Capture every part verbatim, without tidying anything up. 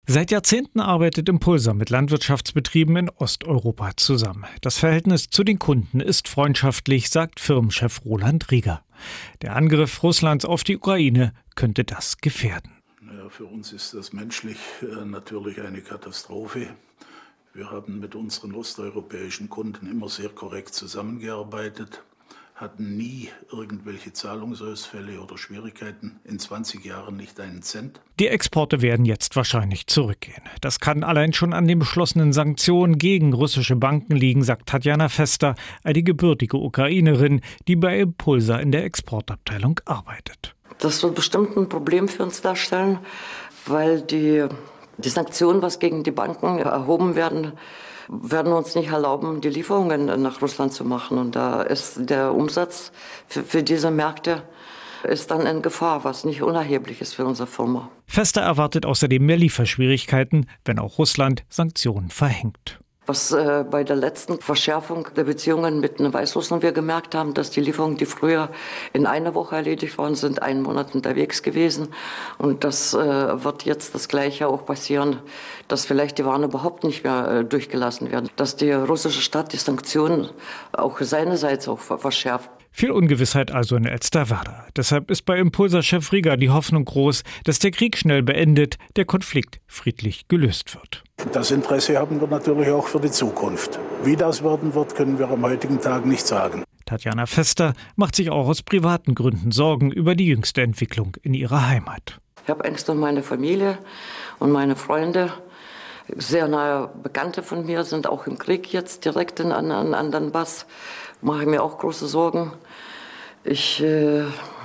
Seit Jahrzehnten arbeitet Impulsa mit Landwirtschaftsbetrieben in Osteuropa zusammen. Das Verhältnis zu den Kunden ist freundschaftlich, sagt Firmenchef Roland Rieger. Der Angriff Russlands auf die Ukraine könnte das gefährden. Ja, für uns ist das menschlich äh, natürlich eine Katastrophe. Wir haben mit unseren osteuropäischen Kunden immer sehr korrekt zusammengearbeitet, hatten nie irgendwelche Zahlungsausfälle oder Schwierigkeiten, in zwanzig Jahren nicht einen Cent. Die Exporte werden jetzt wahrscheinlich zurückgehen. Das kann allein schon an den beschlossenen Sanktionen gegen russische Banken liegen, sagt Tatjana Fester, eine gebürtige Ukrainerin, die bei Impulsa in der Exportabteilung arbeitet. Das wird bestimmt ein Problem für uns darstellen, weil die, die Sanktionen, was gegen die Banken erhoben werden, werden uns nicht erlauben, die Lieferungen nach Russland zu machen. Und da ist der Umsatz für, für diese Märkte ist dann in Gefahr, was nicht unerheblich ist für unsere Firma. Fester erwartet außerdem mehr Lieferschwierigkeiten, wenn auch Russland Sanktionen verhängt. Was äh, bei der letzten Verschärfung der Beziehungen mit Weißrussland wir gemerkt haben, dass die Lieferungen, die früher in einer Woche erledigt worden sind, einen Monat unterwegs gewesen. Und das äh, wird jetzt das Gleiche auch passieren, dass vielleicht die Waren überhaupt nicht mehr äh, durchgelassen werden. Dass die russische Staat die Sanktionen auch seinerseits auch verschärft. Viel Ungewissheit also in Elsterwerda. Deshalb ist bei Impulsa-Chef Rieger die Hoffnung groß, dass der Krieg schnell beendet, der Konflikt friedlich gelöst wird. Das Interesse haben wir natürlich auch für die Zukunft. Wie das werden wird, können wir am heutigen Tag nicht sagen. Tatjana Fester macht sich auch aus privaten Gründen Sorgen über die jüngste Entwicklung in ihrer Heimat. Ich habe Ängste um meine Familie und meine Freunde. Sehr nahe Bekannte von mir sind auch im Krieg jetzt direkt in, an, an Donbass. Mache ich mir auch große Sorgen. Ich, äh,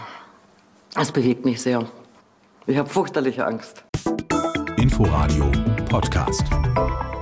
es bewegt mich sehr. Ich habe fürchterliche Angst. Inforadio Podcast.